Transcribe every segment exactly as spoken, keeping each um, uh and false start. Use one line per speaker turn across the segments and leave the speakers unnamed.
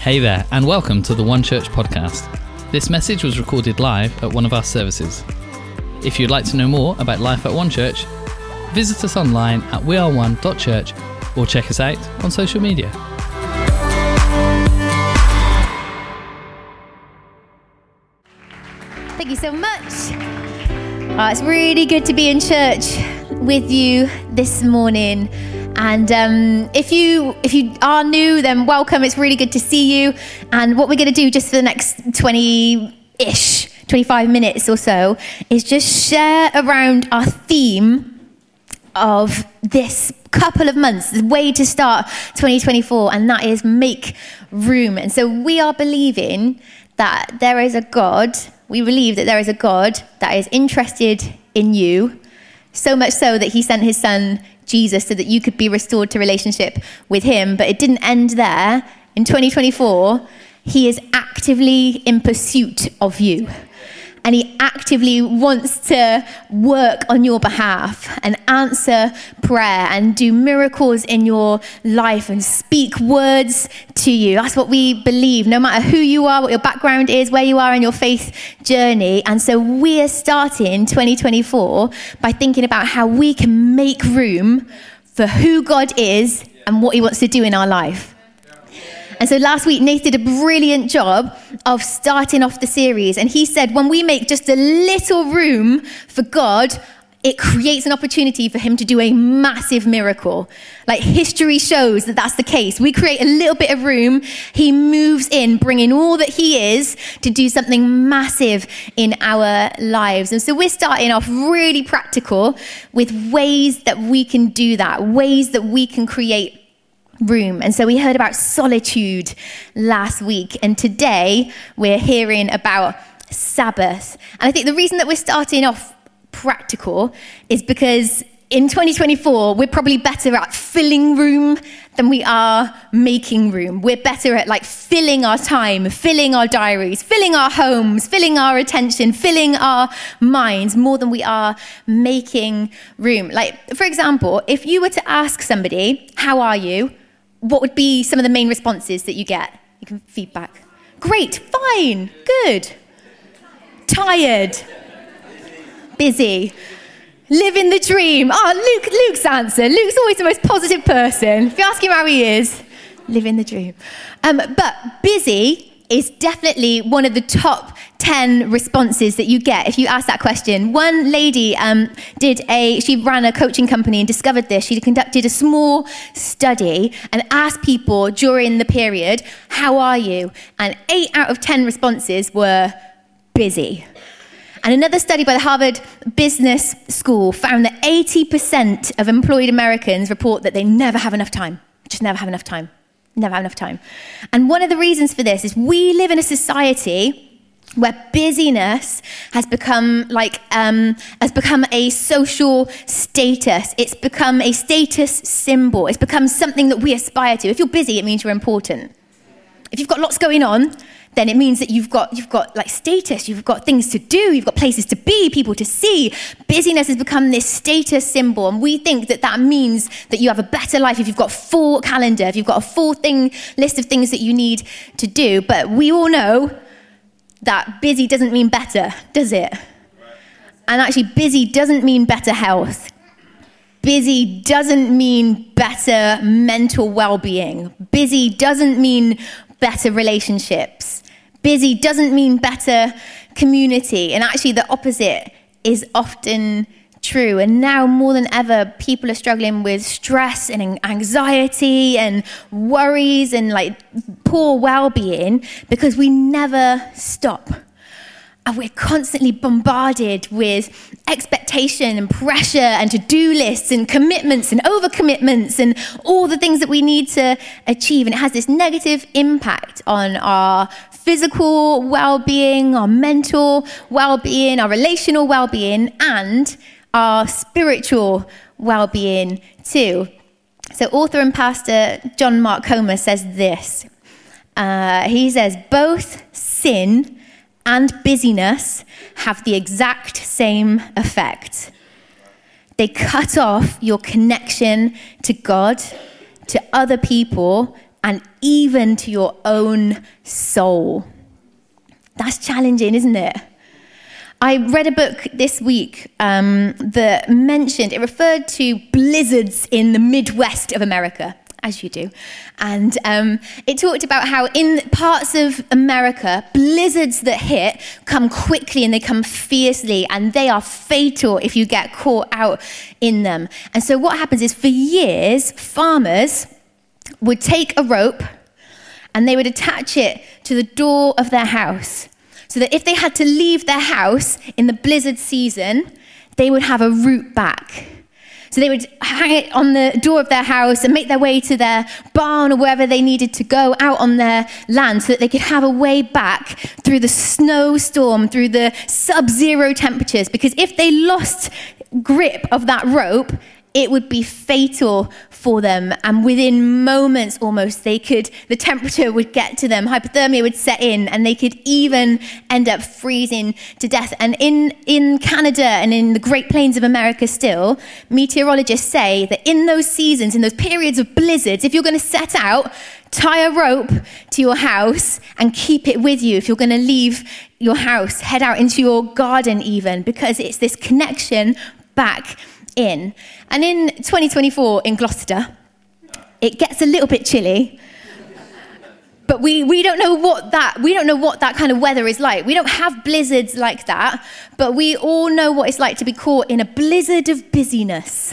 Hey there, and welcome to the One Church podcast. This message was recorded live at one of our services. If you'd like to know more about life at One Church, visit us online at we are one dot church or check us out on social media.
Thank you so much. Oh, it's really good to be in church with you this morning. And um, if you if you are new, then welcome. It's really good to see you. And what we're going to do just for the next twenty-ish, twenty-five minutes or so is just share around our theme of this couple of months, the way to start twenty twenty-four, and that is make room. And so we are believing that there is a God, we believe that there is a God that is interested in you, so much so that he sent his son Jesus so that you could be restored to relationship with him. But it didn't end there. In twenty twenty-four, he is actively in pursuit of you. And he actively wants to work on your behalf and answer prayer and do miracles in your life and speak words to you. That's what we believe, no matter who you are, what your background is, where you are in your faith journey. And so we are starting twenty twenty-four by thinking about how we can make room for who God is and what he wants to do in our life. And so last week, Nate did a brilliant job of starting off the series. And he said, when we make just a little room for God, it creates an opportunity for him to do a massive miracle. Like history shows that that's the case. We create a little bit of room. He moves in, bringing all that he is to do something massive in our lives. And so we're starting off really practical with ways that we can do that, ways that we can create room. And so we heard about solitude last week, and today we're hearing about Sabbath. And I think the reason that we're starting off practical is because in twenty twenty-four we're probably better at filling room than we are making room. We're better at like filling our time, filling our diaries, filling our homes, filling our attention, filling our minds more than we are making room. Like, for example, if you were to ask somebody, how are you? What would be some of the main responses that you get? You can feedback. Great, fine, good. Tired, busy, living the dream. Oh, Luke, Luke's answer. Luke's always the most positive person. If you ask him how he is, living the dream. Um, but busy is definitely one of the top ten responses that you get if you ask that question. One lady um, did a, she ran a coaching company and discovered this. She conducted a small study and asked people during the period, how are you? And eight out of ten responses were busy. And another study by the Harvard Business School found that eighty percent of employed Americans report that they never have enough time, just never have enough time. Never have enough time. And one of the reasons for this is we live in a society where busyness has become like um, has become a social status. It's become a status symbol. It's become something that we aspire to. If you're busy, it means you're important. If you've got lots going on, then it means that you've got you've got like status, you've got things to do, you've got places to be, people to see. Busyness has become this status symbol, and we think that that means that you have a better life if you've got a full calendar, if you've got a full thing list of things that you need to do. But we all know that busy doesn't mean better, does it? And actually, busy doesn't mean better health. Busy doesn't mean better mental well-being. Busy doesn't mean better relationships. Busy doesn't mean better community. And actually the opposite is often true. And now more than ever, people are struggling with stress and anxiety and worries and like poor well-being because we never stop. And we're constantly bombarded with expectation and pressure and to-do lists and commitments and overcommitments and all the things that we need to achieve. And it has this negative impact on our physical well-being, our mental well-being, our relational well-being, and our spiritual well-being too. So author and pastor John Mark Comer says this. Uh, he says, both sin and busyness have the exact same effect. They cut off your connection to God, to other people, and even to your own soul. That's challenging, isn't it? I read a book this week um, that mentioned, it referred to blizzards in the Midwest of America, as you do. And um, it talked about how in parts of America, blizzards that hit come quickly and they come fiercely, and they are fatal if you get caught out in them. And so what happens is, for years, farmers would take a rope and they would attach it to the door of their house, so that if they had to leave their house in the blizzard season, they would have a route back. So they would hang it on the door of their house and make their way to their barn or wherever they needed to go out on their land, so that they could have a way back through the snowstorm, through the sub-zero temperatures. Because if they lost grip of that rope, it would be fatal for them. And within moments almost, they could, the temperature would get to them, hypothermia would set in, and they could even end up freezing to death. And in, in Canada and in the Great Plains of America still, meteorologists say that in those seasons, in those periods of blizzards, if you're going to set out, tie a rope to your house and keep it with you. If you're going to leave your house, head out into your garden even, because it's this connection back in. And in twenty twenty-four in Gloucester, it gets a little bit chilly, but we, we don't know what that we don't know what that kind of weather is like. We don't have blizzards like that, but we all know what it's like to be caught in a blizzard of busyness.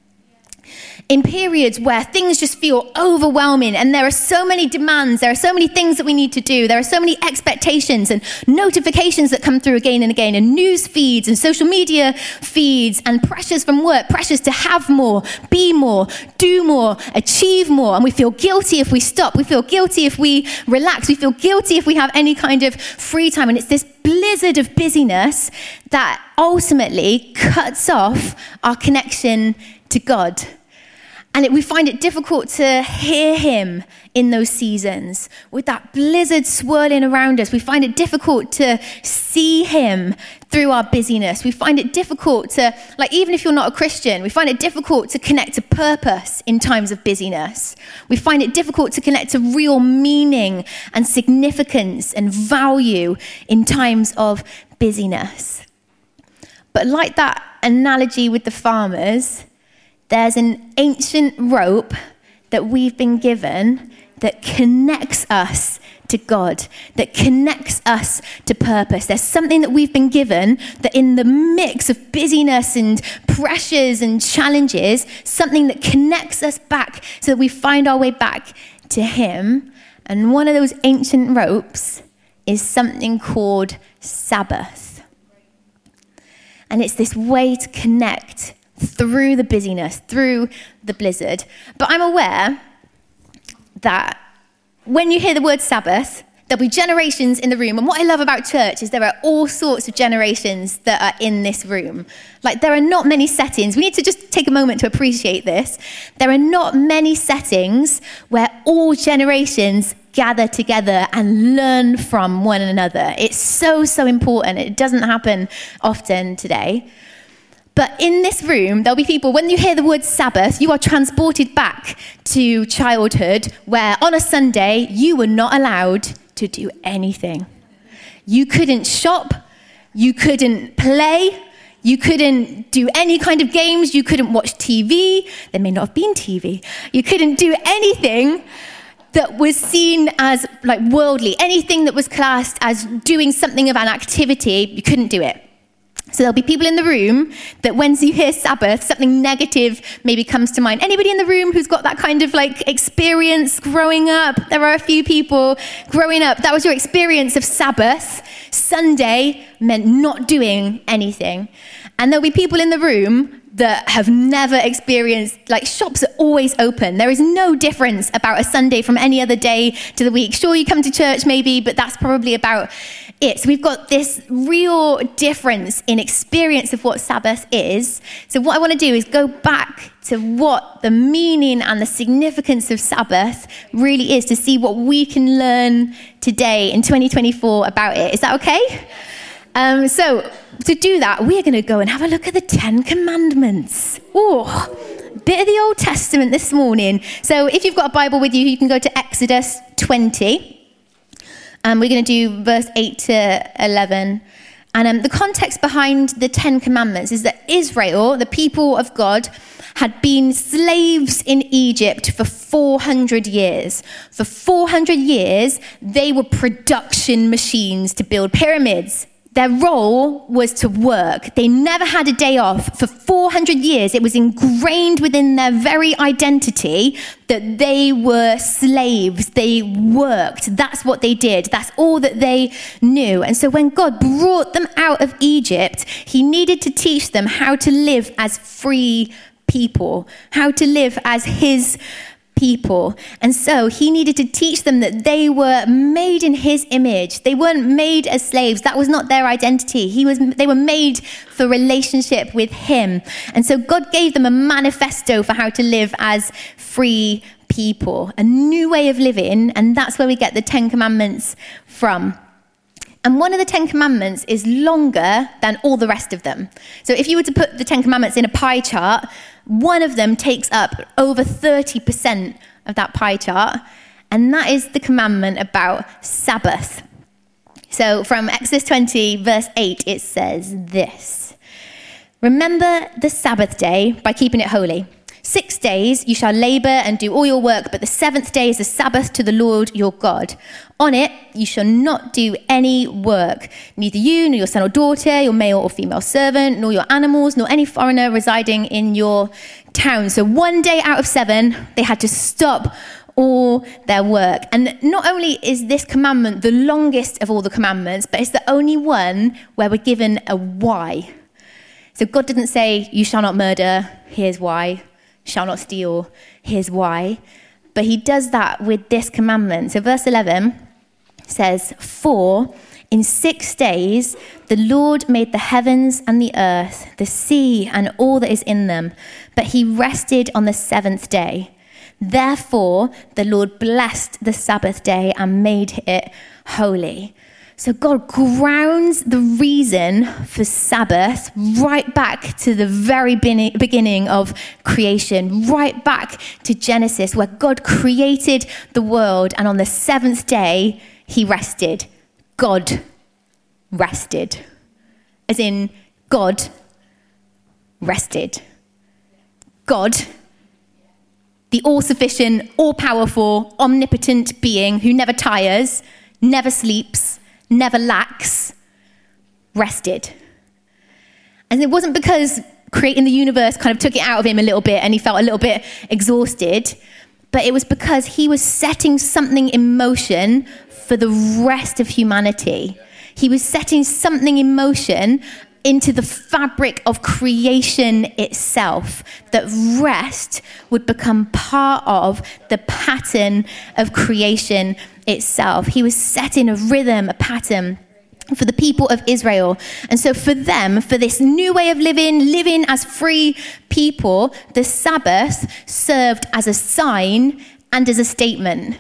In periods where things just feel overwhelming and there are so many demands, there are so many things that we need to do, there are so many expectations and notifications that come through again and again, and news feeds and social media feeds, and pressures from work, pressures to have more, be more, do more, achieve more. And we feel guilty if we stop, we feel guilty if we relax, we feel guilty if we have any kind of free time. And it's this blizzard of busyness that ultimately cuts off our connection to God. And it, we find it difficult to hear him in those seasons. With that blizzard swirling around us, we find it difficult to see him through our busyness. We find it difficult to, like, even if you're not a Christian, we find it difficult to connect to purpose in times of busyness. We find it difficult to connect to real meaning and significance and value in times of busyness. But like that analogy with the farmers, there's an ancient rope that we've been given that connects us to God, that connects us to purpose. There's something that we've been given that in the mix of busyness and pressures and challenges, something that connects us back so that we find our way back to him. And one of those ancient ropes is something called Sabbath. And it's this way to connect through the busyness, through the blizzard. But I'm aware that when you hear the word Sabbath, there'll be generations in the room. And what I love about church is there are all sorts of generations that are in this room. Like, there are not many settings. We need to just take a moment to appreciate this. There are not many settings where all generations gather together and learn from one another. It's so, so important. It doesn't happen often today. But in this room, there'll be people, when you hear the word Sabbath, you are transported back to childhood, where on a Sunday, you were not allowed to do anything. You couldn't shop, you couldn't play, you couldn't do any kind of games, you couldn't watch T V. There may not have been T V. You couldn't do anything that was seen as like worldly, anything that was classed as doing something of an activity, you couldn't do it. So there'll be people in the room that when you hear Sabbath, something negative maybe comes to mind. Anybody in the room who's got that kind of like experience growing up? There are a few people growing up. That was your experience of Sabbath. Sunday meant not doing anything. And there'll be people in the room that have never experienced, like, shops are always open. There is no difference about a Sunday from any other day to the week. Sure, you come to church maybe, but that's probably about it. So we've got this real difference in experience of what Sabbath is. So what I want to do is go back to what the meaning and the significance of Sabbath really is, to see what we can learn today in twenty twenty-four about it. Is that okay? Um, so to do that, we're going to go and have a look at the Ten Commandments. Oh, bit of the Old Testament this morning. So if you've got a Bible with you, you can go to Exodus twenty. And we're going to do verse eight to eleven. And um, the context behind the Ten Commandments is that Israel, the people of God, had been slaves in Egypt for four hundred years. For four hundred years, they were production machines to build pyramids. Their role was to work. They never had a day off. For four hundred years, it was ingrained within their very identity that they were slaves. They worked. That's what they did. That's all that they knew. And so when God brought them out of Egypt, he needed to teach them how to live as free people, how to live as his people. And so he needed to teach them that they were made in his image. They weren't made as slaves. That was not their identity. He was, they were made for relationship with him. And so God gave them a manifesto for how to live as free people, a new way of living. And that's where we get the Ten Commandments from. And one of the Ten Commandments is longer than all the rest of them. So if you were to put the Ten Commandments in a pie chart, one of them takes up over thirty percent of that pie chart, and that is the commandment about Sabbath. So from Exodus twenty, verse eight, it says this: "Remember the Sabbath day by keeping it holy. Six days you shall labor and do all your work, but the seventh day is a Sabbath to the Lord your God. On it you shall not do any work, neither you, nor your son or daughter, your male or female servant, nor your animals, nor any foreigner residing in your town." So one day out of seven, they had to stop all their work. And not only is this commandment the longest of all the commandments, but it's the only one where we're given a why. So God didn't say, "You shall not murder, here's why. Shall not steal, here's why." But he does that with this commandment. So verse eleven says, "For in six days the Lord made the heavens and the earth, the sea and all that is in them, but he rested on the seventh day. Therefore the Lord blessed the Sabbath day and made it holy." So God grounds the reason for Sabbath right back to the very beginning of creation, right back to Genesis, where God created the world, and on the seventh day, he rested. God rested. As in, God rested. God, the all-sufficient, all-powerful, omnipotent being who never tires, never sleeps, never lacks, rested. And it wasn't because creating the universe kind of took it out of him a little bit and he felt a little bit exhausted, but it was because he was setting something in motion for the rest of humanity. He was setting something in motion into the fabric of creation itself, that rest would become part of the pattern of creation itself. He was setting a rhythm, a pattern for the people of Israel. And so for them, for this new way of living, living as free people, the Sabbath served as a sign and as a statement.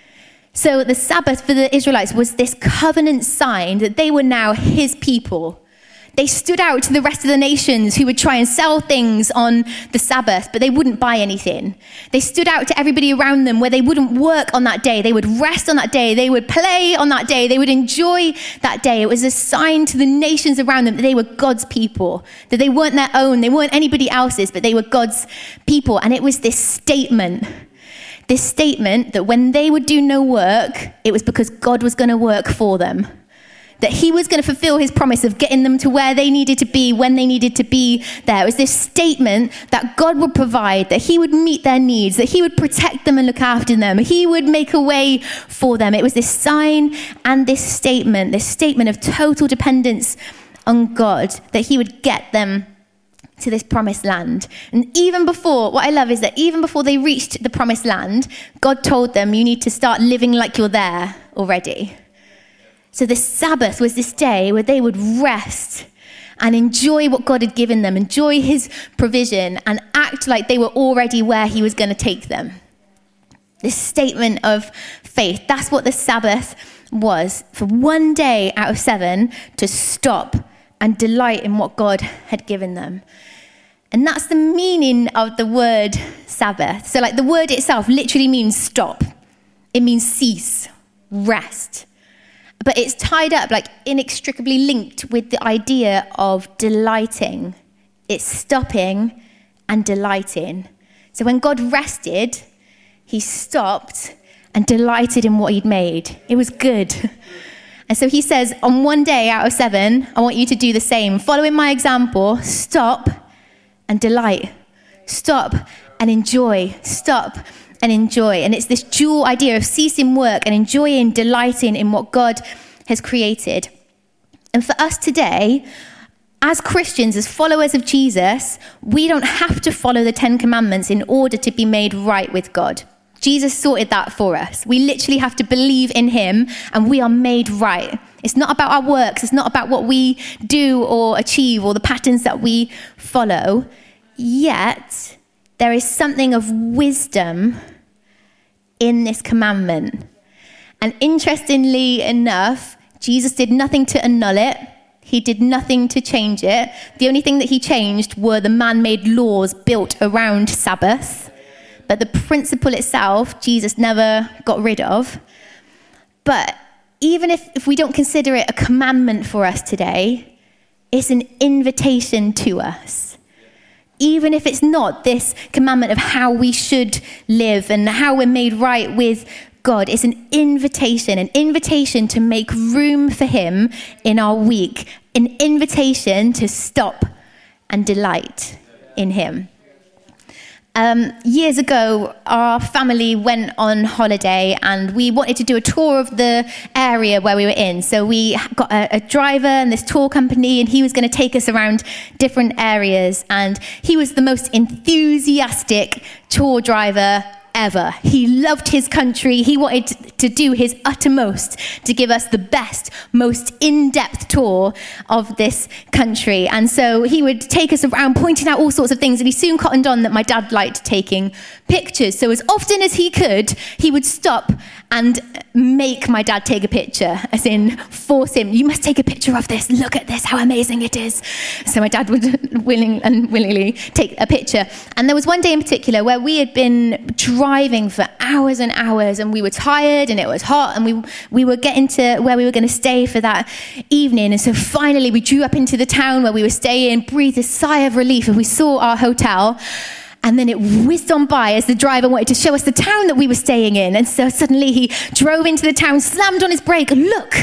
So the Sabbath for the Israelites was this covenant sign that they were now his people. They stood out to the rest of the nations who would try and sell things on the Sabbath, but they wouldn't buy anything. They stood out to everybody around them where they wouldn't work on that day. They would rest on that day. They would play on that day. They would enjoy that day. It was a sign to the nations around them that they were God's people, that they weren't their own. They weren't anybody else's, but they were God's people. And it was this statement, this statement that when they would do no work, it was because God was going to work for them. That he was going to fulfill his promise of getting them to where they needed to be, when they needed to be there. It was this statement that God would provide, that he would meet their needs, that he would protect them and look after them. He would make a way for them. It was this sign and this statement, this statement of total dependence on God, that he would get them to this promised land. And even before, what I love is that even before they reached the promised land, God told them, you need to start living like you're there already. So the Sabbath was this day where they would rest and enjoy what God had given them, enjoy his provision, and act like they were already where he was going to take them. This statement of faith, that's what the Sabbath was. For one day out of seven to stop and delight in what God had given them. And that's the meaning of the word Sabbath. So like the word itself literally means stop. It means cease, rest. But it's tied up, like inextricably linked with the idea of delighting. It's stopping and delighting. So when God rested, he stopped and delighted in what he'd made. It was good. And so he says, on one day out of seven, I want you to do the same. Following my example, stop and delight. Stop and enjoy. Stop and enjoy. And it's this dual idea of ceasing work and enjoying, delighting in what God has created. And for us today, as Christians, as followers of Jesus, we don't have to follow the Ten Commandments in order to be made right with God. Jesus sorted that for us. We literally have to believe in him and we are made right. It's not about our works. It's not about what we do or achieve or the patterns that we follow. Yet, there is something of wisdom in this commandment. And interestingly enough, Jesus did nothing to annul it. He did nothing to change it. The only thing that he changed were the man-made laws built around Sabbath. But the principle itself, Jesus never got rid of. But even if, if we don't consider it a commandment for us today, it's an invitation to us. Even if it's not this commandment of how we should live and how we're made right with God, it's an invitation, an invitation to make room for him in our week, an invitation to stop and delight in him. Um, years ago, our family went on holiday and we wanted to do a tour of the area where we were in. So we got a, a driver and this tour company, and he was going to take us around different areas. And he was the most enthusiastic tour driver ever. He loved his country. He wanted to do his uttermost to give us the best, most in-depth tour of this country. And so he would take us around pointing out all sorts of things, and he soon cottoned on that my dad liked taking pictures. So as often as he could, he would stop and make my dad take a picture, as in force him, you must take a picture of this, look at this, how amazing it is. So my dad would willing and willingly take a picture. And there was one day in particular where we had been driving for hours and hours, and we were tired and it was hot, and we we were getting to where we were going to stay for that evening. And so finally we drew up into the town where we were staying, breathed a sigh of relief, and we saw our hotel. And then it whizzed on by as the driver wanted to show us the town that we were staying in. And so suddenly he drove into the town, slammed on his brake, and look,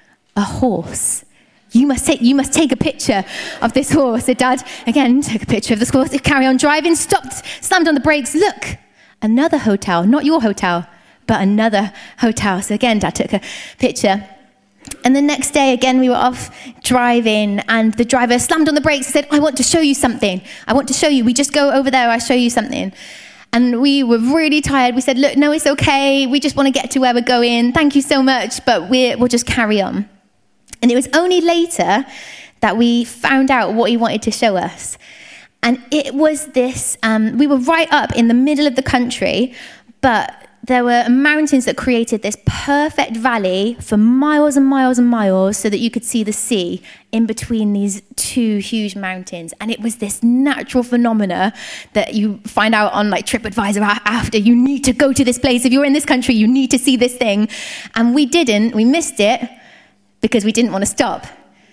a horse. You must take you must take a picture of this horse. So Dad, again, took a picture of this horse, carry on driving, stopped, slammed on the brakes. Look, another hotel, not your hotel, but another hotel. So again, Dad took a picture. And the next day, again, we were off driving, and the driver slammed on the brakes and said, I want to show you something. I want to show you. We just go over there, I'll show you something. And we were really tired. We said, look, no, it's okay. We just want to get to where we're going. Thank you so much, but we're, we'll just carry on. And it was only later that we found out what he wanted to show us. And it was this, um, we were right up in the middle of the country, but there were mountains that created this perfect valley for miles and miles and miles so that you could see the sea in between these two huge mountains. And it was this natural phenomena that you find out on like TripAdvisor after. You need to go to this place. If you're in this country, you need to see this thing. And we didn't. We missed it because we didn't want to stop.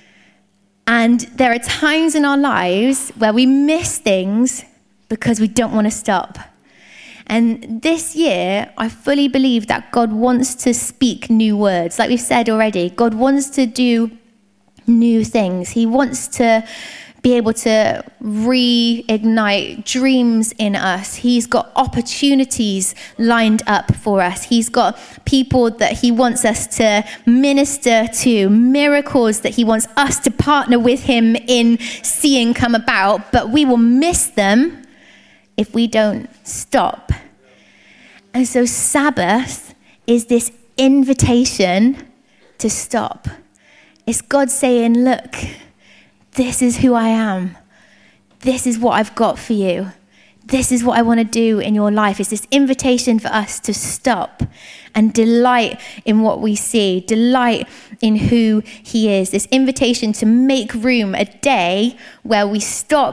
And there are times in our lives where we miss things because we don't want to stop. And this year, I fully believe that God wants to speak new words. Like we've said already, God wants to do new things. He wants to be able to reignite dreams in us. He's got opportunities lined up for us. He's got people that he wants us to minister to, miracles that he wants us to partner with him in seeing come about, but we will miss them if we don't stop. And so Sabbath is this invitation to stop. It's God saying, look, this is who I am. This is what I've got for you. This is what I want to do in your life. It's this invitation for us to stop and delight in what we see, delight in who he is. This invitation to make room, a day where we stop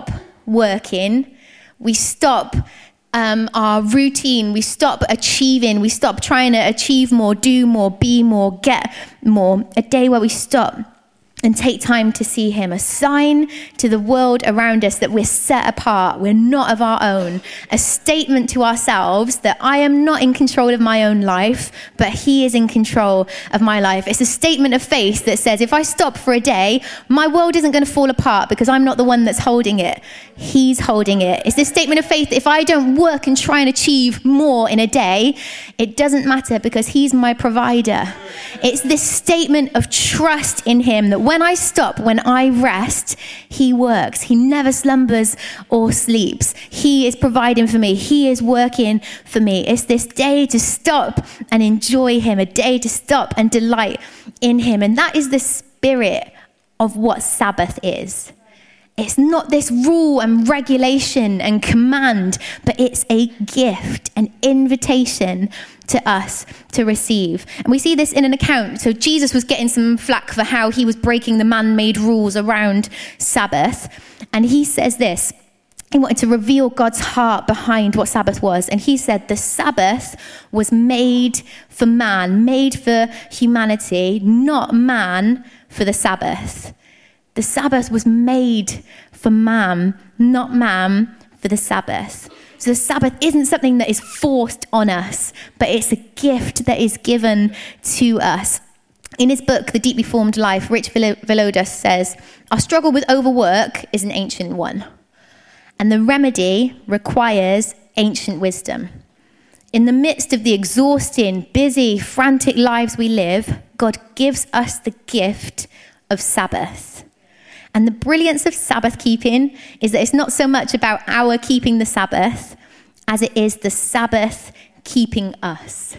working, we stop um, our routine, we stop achieving, we stop trying to achieve more, do more, be more, get more. A day where we stop and take time to see him, a sign to the world around us that we're set apart, we're not of our own, a statement to ourselves that I am not in control of my own life, but he is in control of my life. It's a statement of faith that says, if I stop for a day, my world isn't going to fall apart because I'm not the one that's holding it. He's holding it. It's this statement of faith that if I don't work and try and achieve more in a day, it doesn't matter because he's my provider. It's this statement of trust in him that when I stop, when I rest, he works. He never slumbers or sleeps. He is providing for me. He is working for me. It's this day to stop and enjoy him, a day to stop and delight in him. And that is the spirit of what Sabbath is. It's not this rule and regulation and command, but it's a gift, an invitation to us to receive. And we see this in an account. So Jesus was getting some flack for how he was breaking the man-made rules around Sabbath. And he says this, he wanted to reveal God's heart behind what Sabbath was. And he said the Sabbath was made for man, made for humanity, not man for the Sabbath. The Sabbath was made for man, not man for the Sabbath. So the Sabbath isn't something that is forced on us, but it's a gift that is given to us. In his book, The Deeply Formed Life, Rich Villodas says, our struggle with overwork is an ancient one, and the remedy requires ancient wisdom. In the midst of the exhausting, busy, frantic lives we live, God gives us the gift of Sabbath. And the brilliance of Sabbath keeping is that it's not so much about our keeping the Sabbath as it is the Sabbath keeping us.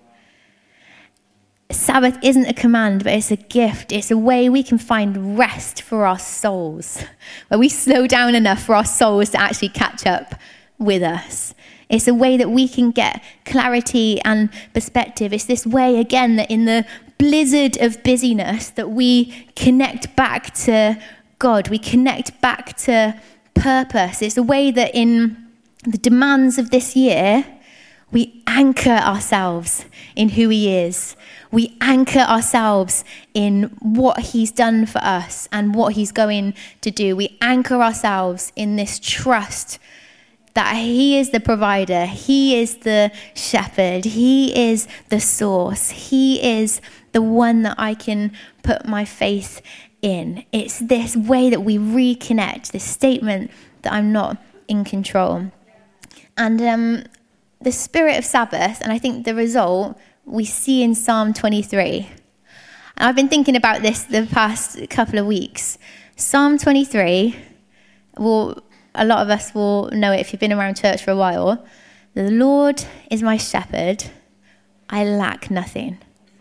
Sabbath isn't a command, but it's a gift. It's a way we can find rest for our souls, where we slow down enough for our souls to actually catch up with us. It's a way that we can get clarity and perspective. It's this way, again, that in the blizzard of busyness that we connect back to God. We connect back to purpose. It's a way that in the demands of this year, we anchor ourselves in who he is. We anchor ourselves in what he's done for us and what he's going to do. We anchor ourselves in this trust that he is the provider. He is the shepherd. He is the source. He is the one that I can put my faith in. It's this way that we reconnect, this statement that I'm not in control. And um, the spirit of Sabbath, and I think the result we see in Psalm twenty-three. And I've been thinking about this the past couple of weeks. Psalm twenty-three, well, a lot of us will know it if you've been around church for a while. The Lord is my shepherd, I lack nothing.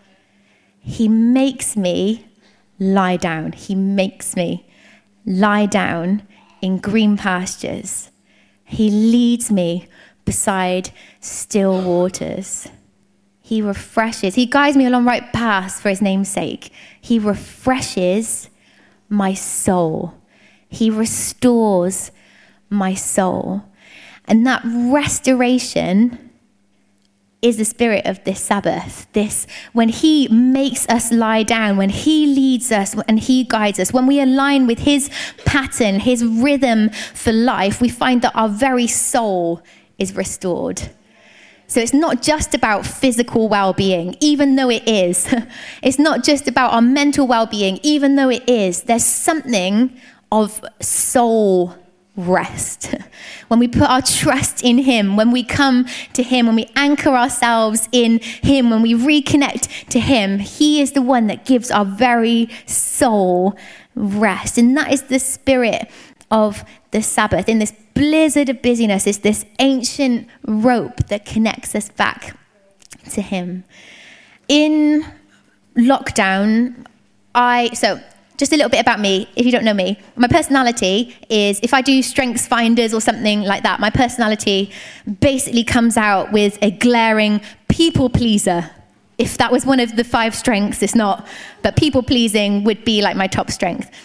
He makes me lie down. He makes me lie down in green pastures. He leads me beside still waters. He refreshes. He guides me along right paths for his name's sake. He refreshes my soul. He restores my soul. And that restoration is the spirit of this Sabbath. This, when he makes us lie down, when he leads us and he guides us, when we align with his pattern, his rhythm for life, we find that our very soul is restored. So it's not just about physical well-being, even though it is. It's not just about our mental well-being, even though it is. There's something of soul rest. When we put our trust in him, when we come to him, when we anchor ourselves in him, when we reconnect to him, he is the one that gives our very soul rest. And that is the spirit of the Sabbath. In this blizzard of busyness, is this ancient rope that connects us back to him. In lockdown, I, so just a little bit about me, if you don't know me. My personality is, if I do Strengths Finders or something like that, my personality basically comes out with a glaring people pleaser. If that was one of the five strengths, it's not. But people pleasing would be like my top strength.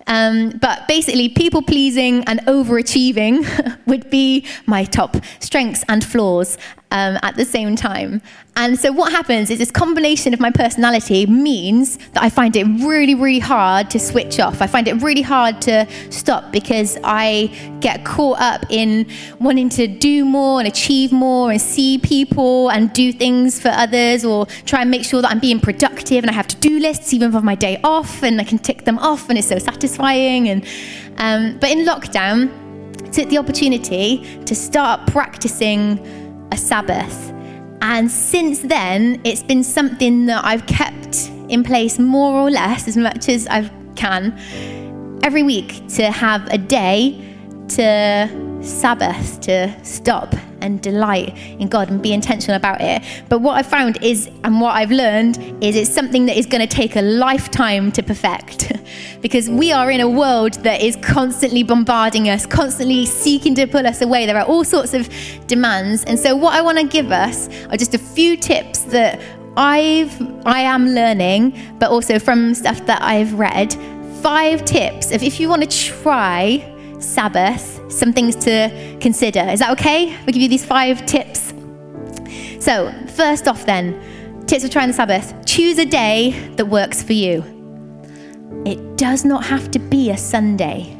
Um, but basically, people pleasing and overachieving would be my top strengths and flaws um, at the same time. And so what happens is this combination of my personality means that I find it really, really hard to switch off. I find it really hard to stop because I get caught up in wanting to do more and achieve more and see people and do things for others, or try and make sure that I'm being productive, and I have to-do lists even for my day off, and I can tick them off, and it's so satisfying. And um, but in lockdown, I took the opportunity to start practicing a Sabbath. And since then, it's been something that I've kept in place more or less as much as I can every week, to have a day to Sabbath, to stop and delight in God and be intentional about it. But what I've found is, and what I've learned is, it's something that is going to take a lifetime to perfect because we are in a world that is constantly bombarding us, constantly seeking to pull us away. There are all sorts of demands. And so what I want to give us are just a few tips that I've, I am learning, but also from stuff that I've read. Five tips of, if you want to try Sabbath, some things to consider. Is that okay? I'll give you these five tips. So first off then, tips for trying the Sabbath. Choose a day that works for you. It does not have to be a Sunday.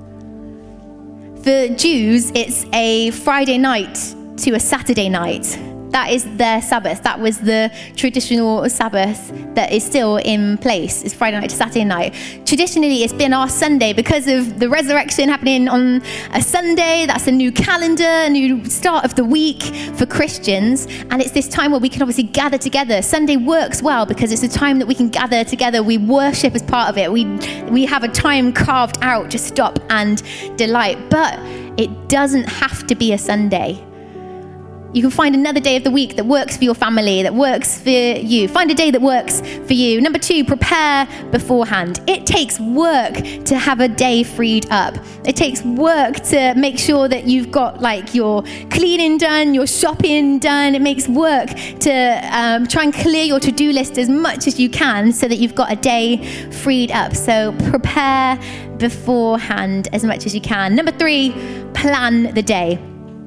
For Jews, it's a Friday night to a Saturday night. That is their Sabbath. That was the traditional Sabbath that is still in place. It's Friday night to Saturday night. Traditionally, it's been our Sunday because of the resurrection happening on a Sunday. That's a new calendar, a new start of the week for Christians. And it's this time where we can obviously gather together. Sunday works well because it's a time that we can gather together. We worship as part of it. We, we have a time carved out to stop and delight. But it doesn't have to be a Sunday. You can find another day of the week that works for your family, that works for you. Find a day that works for you. Number two, prepare beforehand. It takes work to have a day freed up. It takes work to make sure that you've got like your cleaning done, your shopping done. It makes work to um, try and clear your to-do list as much as you can so that you've got a day freed up. So prepare beforehand as much as you can. Number three, plan the day.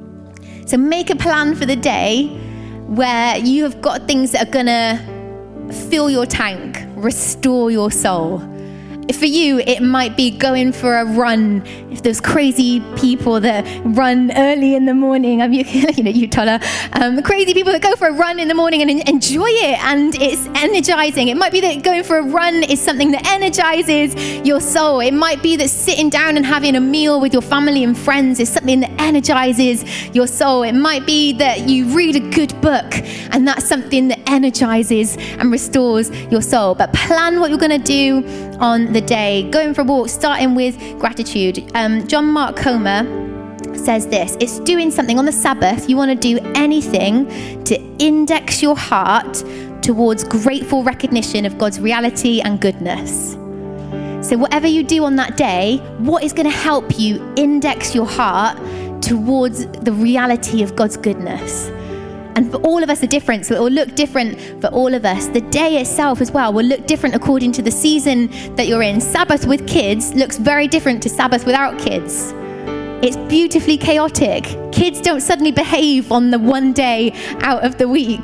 So make a plan for the day where you have got things that are going to fill your tank, restore your soul. For you, it might be going for a run. If those crazy people that run early in the morning, I'm, you know, you Tola, um, the crazy people that go for a run in the morning and enjoy it, and it's energizing. It might be that going for a run is something that energizes your soul. It might be that sitting down and having a meal with your family and friends is something that energizes your soul. It might be that you read a good book, and that's something that energizes and restores your soul. But plan what you're going to do on the day. Going for a walk, starting with gratitude. Um, John Mark Comer says this: it's doing something on the Sabbath. You want to do anything to index your heart towards grateful recognition of God's reality and goodness. So whatever you do on that day, what is going to help you index your heart towards the reality of God's goodness? And for all of us are different, so it will look different for all of us. The day itself as well will look different according to the season that you're in. Sabbath with kids looks very different to Sabbath without kids. It's beautifully chaotic. Kids don't suddenly behave on the one day out of the week.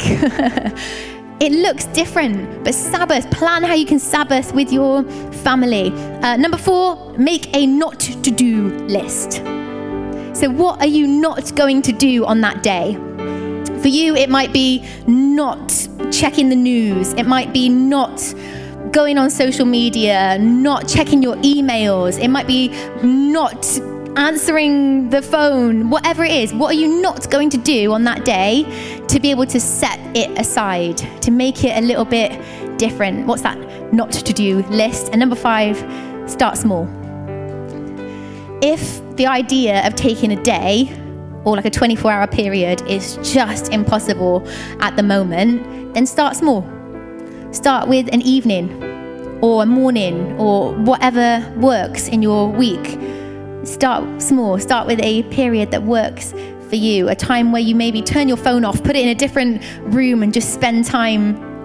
It looks different, but Sabbath, plan how you can Sabbath with your family. Uh, number four, make a not to do list. So what are you not going to do on that day? For you, it might be not checking the news. It might be not going on social media, not checking your emails. It might be not answering the phone, whatever it is. What are you not going to do on that day to be able to set it aside, to make it a little bit different? What's that not to do list? And number five, start small. If the idea of taking a day or like a twenty-four hour period is just impossible at the moment, then start small. Start with an evening or a morning or whatever works in your week. Start small. Start with a period that works for you, a time where you maybe turn your phone off, put it in a different room and just spend time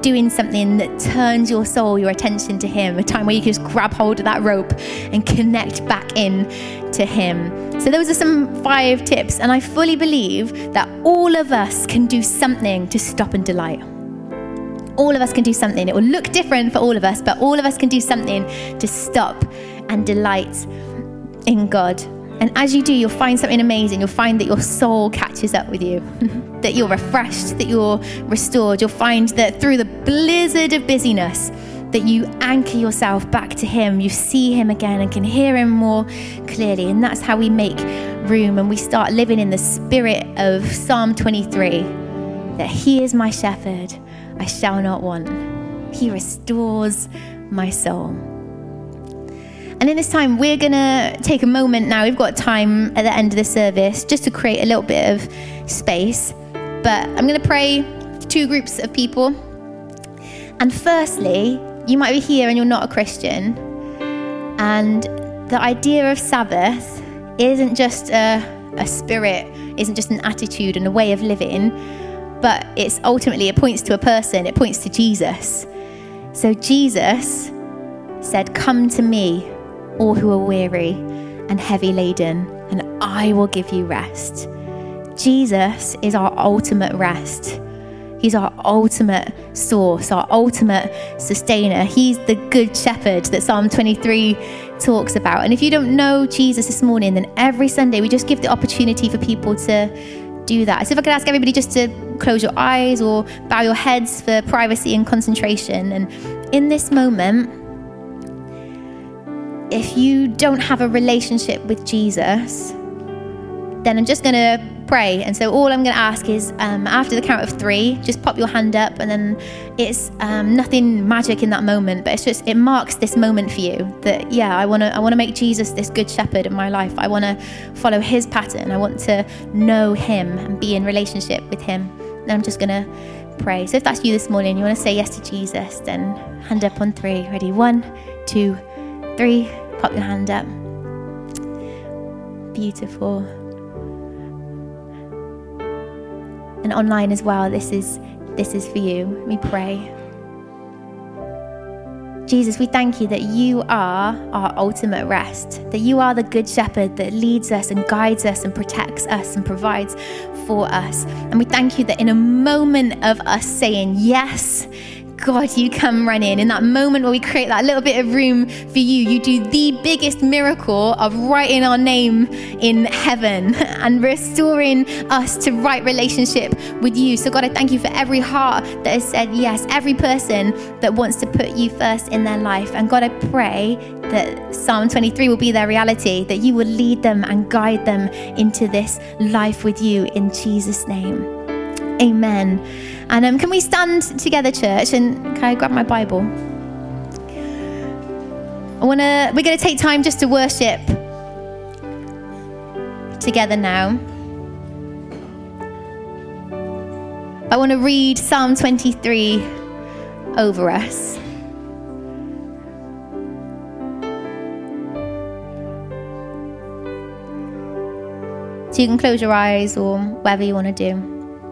doing something that turns your soul, your attention to him, a time where you can just grab hold of that rope and connect back in to him. So those are some five tips, and I fully believe that all of us can do something to stop and delight. All of us can do something. It will look different for all of us, but all of us can do something to stop and delight in God. And as you do, you'll find something amazing. You'll find that your soul catches up with you, that you're refreshed, that you're restored. You'll find that through the blizzard of busyness, that you anchor yourself back to him. You see him again and can hear him more clearly. And that's how we make room, and we start living in the spirit of Psalm twenty-three, that he is my shepherd, I shall not want. He restores my soul. And in this time, we're going to take a moment now. We've got time at the end of the service just to create a little bit of space. But I'm going to pray for two groups of people. And firstly, you might be here and you're not a Christian. And the idea of Sabbath isn't just a, a spirit, isn't just an attitude and a way of living, but it's ultimately, it points to a person, it points to Jesus. So Jesus said, "Come to me, all who are weary and heavy laden, and I will give you rest." Jesus is our ultimate rest. He's our ultimate source, our ultimate sustainer. He's the good shepherd that Psalm twenty-three talks about. And if you don't know Jesus this morning, then every Sunday we just give the opportunity for people to do that. So if I could ask everybody just to close your eyes or bow your heads for privacy and concentration. And in this moment, if you don't have a relationship with Jesus, then I'm just going to pray. And so all I'm going to ask is um, after the count of three, just pop your hand up, and then it's um, nothing magic in that moment, but it's just, it marks this moment for you that, yeah, I want to I want to make Jesus this good shepherd in my life. I want to follow his pattern. I want to know him and be in relationship with him. And I'm just going to pray. So if that's you this morning, you want to say yes to Jesus, then hand up on three. Ready? One, two, three. Pop your hand up. Beautiful. And online as well, this is this is for you. Let me pray. Jesus, we thank you that you are our ultimate rest, that you are the good shepherd that leads us and guides us and protects us and provides for us. And we thank you that in a moment of us saying yes, God, you come running. In that moment where we create that little bit of room for you, you do the biggest miracle of writing our name in heaven and restoring us to right relationship with you. So God, I thank you for every heart that has said yes, every person that wants to put you first in their life. And God, I pray that Psalm twenty-three will be their reality, that you will lead them and guide them into this life with you in Jesus' name. Amen. And um, can we stand together, church? And can I grab my Bible? I wanna. We're going to take time just to worship together now. I want to read Psalm twenty-three over us. So you can close your eyes or whatever you want to do.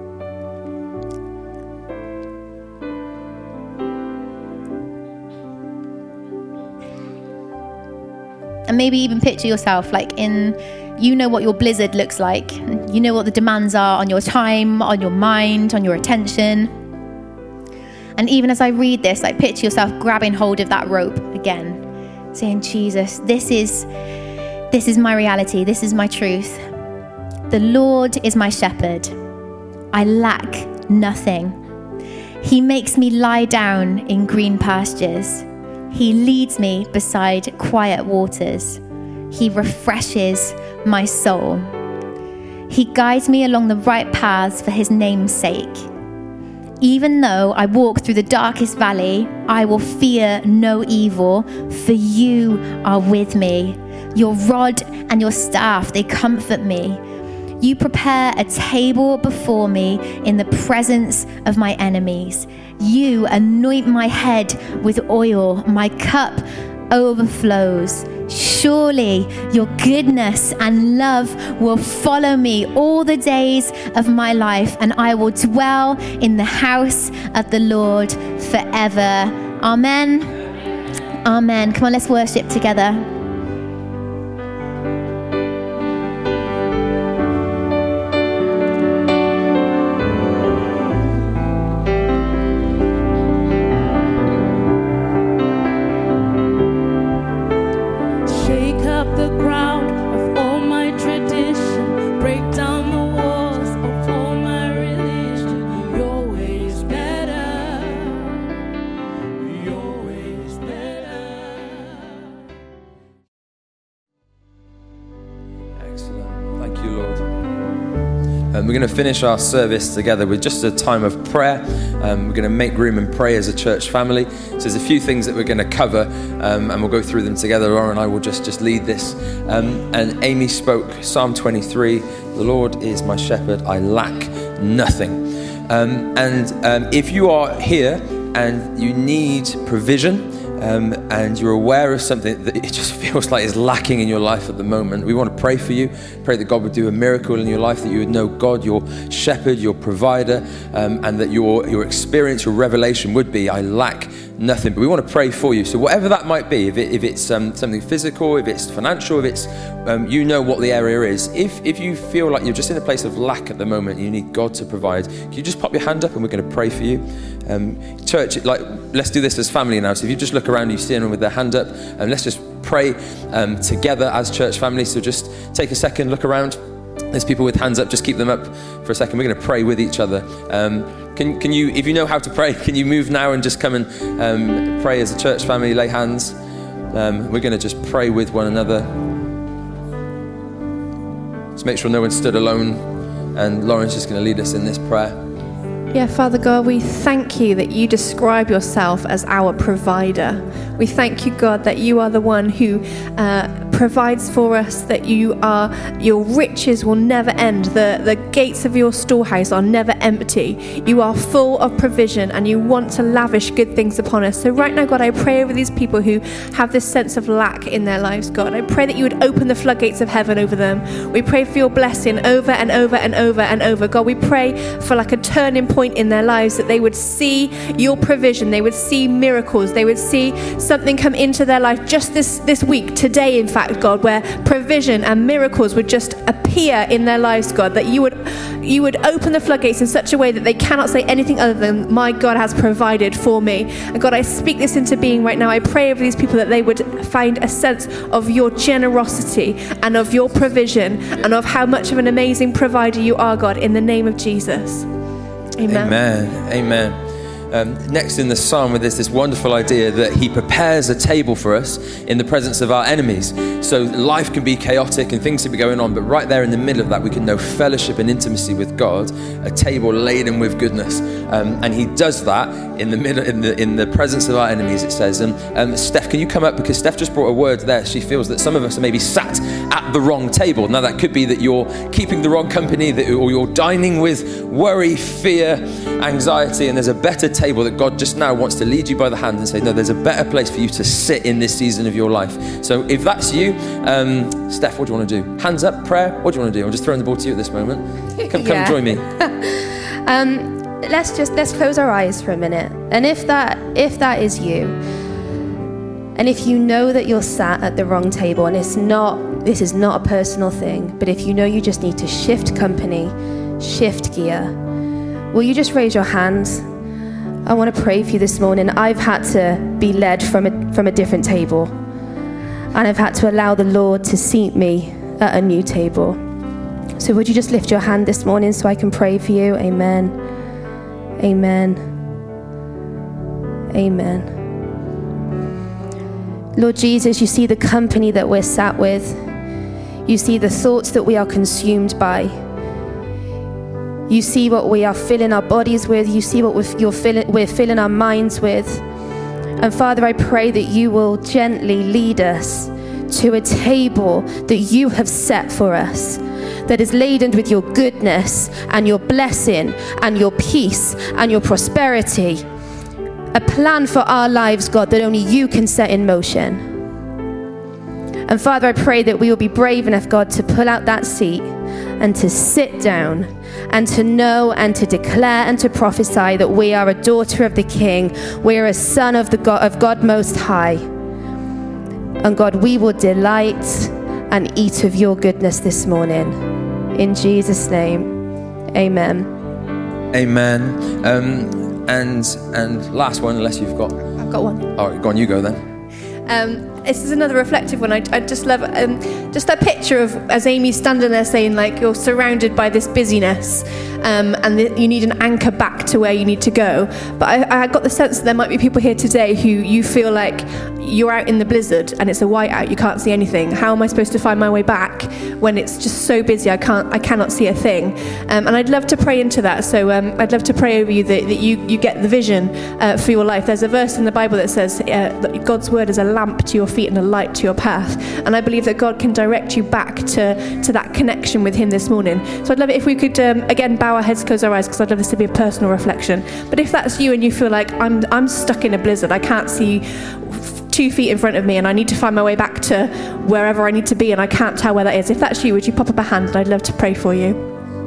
And maybe even picture yourself like in, you know what your blizzard looks like. You know what the demands are on your time, on your mind, on your attention. And even as I read this, like picture yourself grabbing hold of that rope again, saying, Jesus, this is, this is my reality. This is my truth. The Lord is my shepherd. I lack nothing. He makes me lie down in green pastures. He leads me beside quiet waters. He refreshes my soul. He guides me along the right paths for his name's sake. Even though I walk through the darkest valley, I will fear no evil, for you are with me. Your rod and your staff, they comfort me. You prepare a table before me in the presence of my enemies. You anoint my head with oil. My cup overflows. surely your goodness and love will follow me all the days of my life, and I will dwell in the house of the Lord forever. Amen. Amen. Come on, let's worship together.
We're going to finish our service together with just a time of prayer. Um, we're going to make room and pray as a church family. So there's a few things that we're going to cover, um, and we'll go through them together. Laura and I will just, just lead this. Um, and Amy spoke Psalm twenty-three, the Lord is my shepherd, I lack nothing. Um, and um, if you are here and you need provision, Um, and you're aware of something that it just feels like is lacking in your life at the moment, we want to pray for you. Pray that God would do a miracle in your life, that you would know God, your shepherd, your provider, um, and that your, your experience, your revelation would be, I lack nothing. But we want to pray for you. So whatever that might be, if, it, if it's um, something physical, if it's financial, if it's, um, you know what the area is. If, if you feel like you're just in a place of lack at the moment, you need God to provide, can you just pop your hand up and we're going to pray for you? Um, church, like, let's do this as family now. So if you just look around, you see anyone with their hand up, and let's just pray um, together as church family. So just take a second, look around. There's people with hands up, just keep them up for a second. We're going to pray with each other. Um, can, can you, if you know how to pray, can you move now and just come and um, pray as a church family, lay hands? Um, we're going to just pray with one another. Just make sure no one stood alone, and Lauren's just going to lead us in this prayer.
Yeah, Father God, we thank you that you describe yourself as our provider. We thank you, God, that you are the one who uh, provides for us, that you are, your riches will never end. The, the gates of your storehouse are never empty. You are full of provision and you want to lavish good things upon us. So right now, God, I pray over these people who have this sense of lack in their lives, God. I pray that you would open the floodgates of heaven over them. We pray for your blessing over and over and over and over. God, we pray for like a turning point in their lives, that they would see your provision, they would see miracles, they would see something come into their life just this this week, today in fact, God, where provision and miracles would just appear in their lives, God, that you would you would open the floodgates in such a way that they cannot say anything other than, my God has provided for me. And God, I speak this into being right now. I pray over these people that they would find a sense of your generosity and of your provision and of how much of an amazing provider you are, God, in the name of Jesus. Amen.
Amen. Amen. Um, next in the psalm, there's this wonderful idea that he prepares a table for us in the presence of our enemies. So life can be chaotic and things can be going on, but right there in the middle of that, we can know fellowship and intimacy with God, a table laden with goodness. Um, and he does that in the middle, in the in the presence of our enemies, it says. And um, Steph, can you come up? Because Steph just brought a word there. She feels that some of us are maybe sat at the wrong table. Now that could be that you're keeping the wrong company, that, or you're dining with worry, fear, anxiety, and there's a better table that God just now wants to lead you by the hand and say, no, there's a better place for you to sit in this season of your life. So if that's you, um, Steph, what do you want to do? Hands up, prayer, what do you want to do? I'm just throwing the ball to you at this moment. Come, come join me.
um, let's just, let's close our eyes for a minute. And if that, if that is you, and if you know that you're sat at the wrong table, and it's not, this is not a personal thing, but if you know you just need to shift company, shift gear, will you just raise your hands? I want to pray for you this morning. I've had to be led from a, from a different table, and I've had to allow the Lord to seat me at a new table. So would you just lift your hand this morning so I can pray for you? Amen. Amen. Amen. Lord Jesus, you see the company that we're sat with. You see the thoughts that we are consumed by. You see what we are filling our bodies with. You see what we're, you're filling, we're filling our minds with. And Father, I pray that you will gently lead us to a table that you have set for us, that is laden with your goodness and your blessing and your peace and your prosperity. A plan for our lives, God, that only you can set in motion. And Father, I pray that we will be brave enough, God, to pull out that seat and to sit down and to know and to declare and to prophesy that we are a daughter of the King. We are a son of the God, of God Most High. And God, we will delight and eat of your goodness this morning. In Jesus' name, amen.
Amen. Um, and and last one, unless you've got...
I've got one.
All right, go on, you go then.
Um, this is another reflective one. I, I just love um, just that picture of, as Amy's standing there saying, like, you're surrounded by this busyness um, and the, you need an anchor back to where you need to go. But I, I got the sense that there might be people here today who you feel like you're out in the blizzard and it's a whiteout, you can't see anything. How am I supposed to find my way back when it's just so busy I can't, I cannot see a thing? Um, and I'd love to pray into that. So um, I'd love to pray over you that, that you, you get the vision uh, for your life. There's a verse in the Bible that says uh, that God's word is a lamp to your feet and a light to your path. And I believe that God can direct you back to, to that connection with him this morning. So I'd love it if we could, um, again, bow our heads, close our eyes, because I'd love this to be a personal reflection. But if that's you and you feel like I'm, I'm stuck in a blizzard, I can't see two feet in front of me and I need to find my way back to wherever I need to be and I can't tell where that is. If that's you, would you pop up a hand and I'd love to pray for you.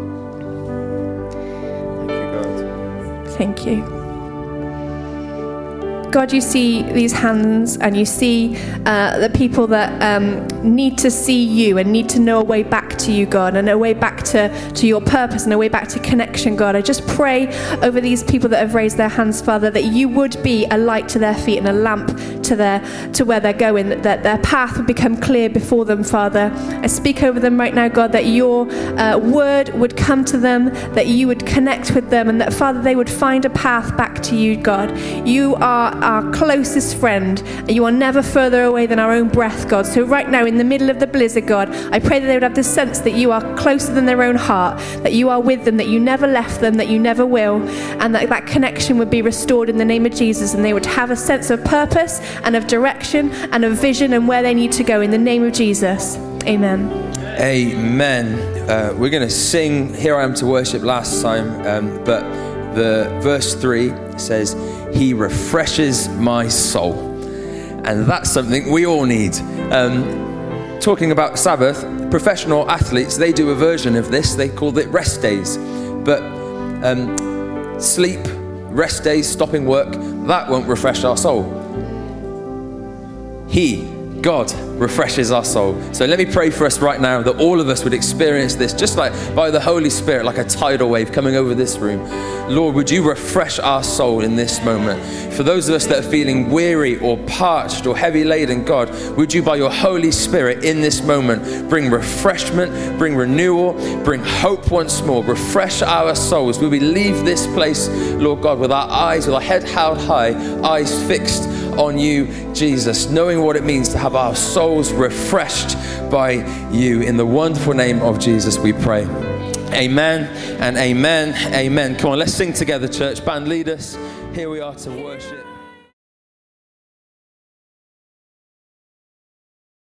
Thank you, God. Thank you. God, you see these hands and you see uh, the people that um, need to see you and need to know a way back to you, God, and a way back to, to your purpose and a way back to connection, God. I just pray over these people that have raised their hands, Father, that you would be a light to their feet and a lamp to their to where they're going, that, that their path would become clear before them, Father. I speak over them right now, God, that your uh, word would come to them, that you would connect with them, and that, Father, they would find a path back to you, God. You are our closest friend. You are never further away than our own breath, God. So right now, in the middle of the blizzard, God, I pray that they would have the sense that you are closer than their own heart, that you are with them, that you never left them, that you never will, and that that connection would be restored in the name of Jesus, and they would have a sense of purpose and of direction and of vision and where they need to go in the name of Jesus. Amen.
Amen. Uh, we're going to sing Here I Am to Worship last time, um, but the verse three says, he refreshes my soul. And that's something we all need. Um, talking about Sabbath, professional athletes, they do a version of this. They call it rest days. But um, sleep, rest days, stopping work, that won't refresh our soul. He, God, refreshes our soul. So let me pray for us right now that all of us would experience this just like by the Holy Spirit, like a tidal wave coming over this room. Lord, would you refresh our soul in this moment? For those of us that are feeling weary or parched or heavy laden, God, would you by your Holy Spirit in this moment bring refreshment, bring renewal, bring hope once more, refresh our souls. Will we leave this place, Lord God, with our eyes, with our head held high, eyes fixed on you, Jesus, knowing what it means to have our souls refreshed by you. In the wonderful name of Jesus, we pray. Amen and amen, amen. Come on, let's sing together, church. Band, lead us. Here we are to worship.